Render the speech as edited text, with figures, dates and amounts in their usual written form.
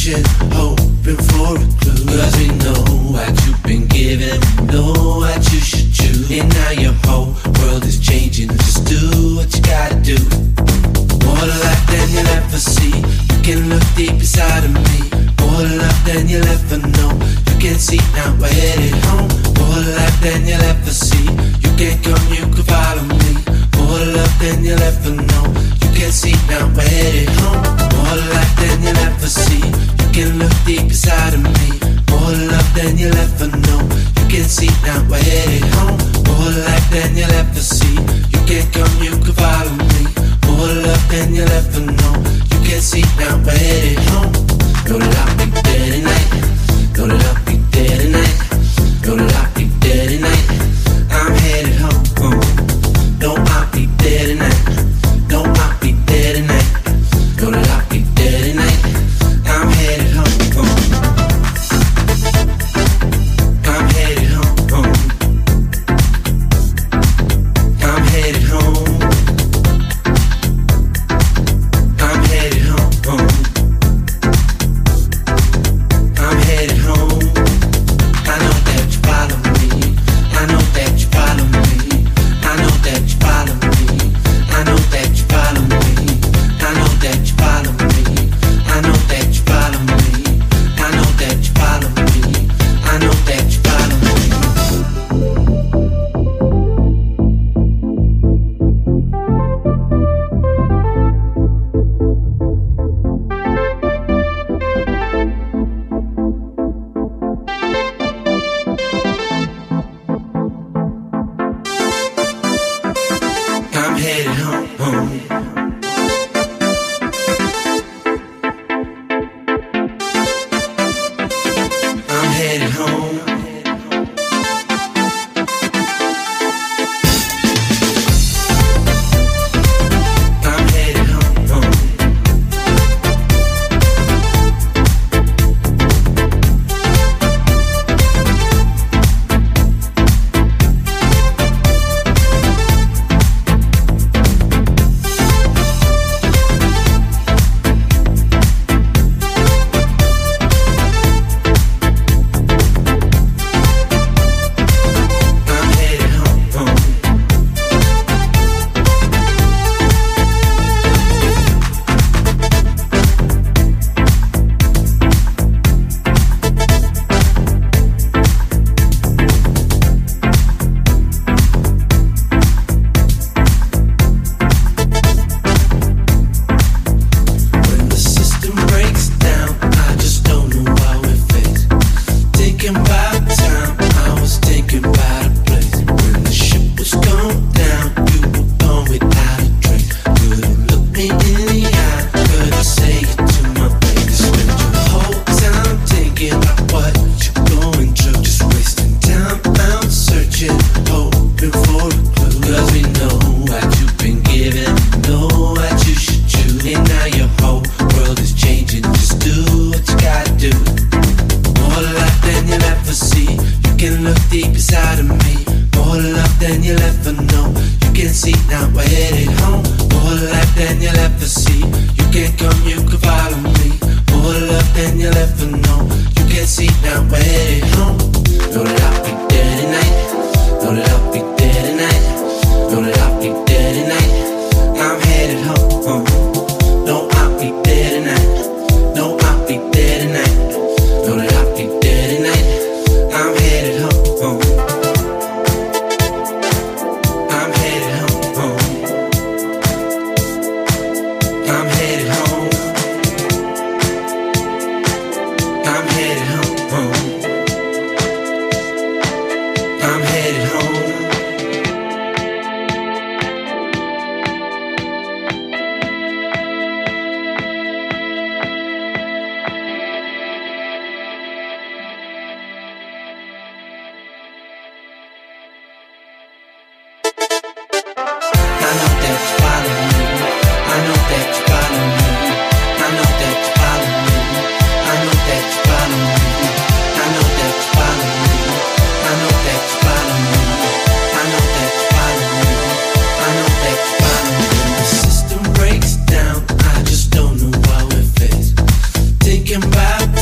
searching, hoping for a clue. 'Cause we know what you've been given, know what you should choose. And now your whole world is changing. Just do what you gotta do. More life than you'll ever see. You can look deep inside of me. More love than you'll ever know. You can see now we're headed home. More life than you'll ever see. You can come, you can follow me. More love than you'll ever know. You can see now we're headed home. More life than you'll ever see. You can look deep inside of me. More love than you'll ever know. You can see now we're headed home. More life than you'll ever see. You can come, you can follow me. More love than you'll ever know. You can see now we're headed home. Know that I'll be there tonight. Know that I'll be there tonight. Know that I'll be there tonight. I'm headed home. Know I'll be there tonight. Know I'll be there tonight. Know that I'll be there tonight. I'm headed home. I'm headed home. I'm headed home. I'm headed home. I'm headed home. I know that you follow me. I know that you follow me. I know that you follow me. I know that you follow me. I know that you follow me. I know that you follow me. I know that you follow me. I know that you follow me. I'm headed home. I'm headed home. I'm headed home. When the system breaks down, I just don't know why we're faced. Thinking about time, I was thinking about a place. When the ship was going down, you were gone without a trace. Couldn't look me in the eye, couldn't say it to my face. Spent your whole time thinking about what you're going through. Just wasting time out searching, hoping for a clue. 'Cause we know what you've been given, know what you should choose. And now your whole world is changing. Just do what you gotta do. More life than you'll ever see. You can look deep inside of me. More love than you'll ever know. You can see now we're headed home. More life than you'll ever see. You can come, you can follow me. More love than you'll ever know. You can see now we're headed home. Know that I'll be there tonight. Know that I'll be there tonight. Know that I'll be there tonight. I'm headed home. Know I'll be there tonight. Know I'll be there tonight. Know that I'll be there tonight. I'm headed home. I'm headed home. I'm headed home. I'm headed home. I'm headed home. I know that you follow me. I know that you follow me. I know that you follow me. I know that you follow me. I about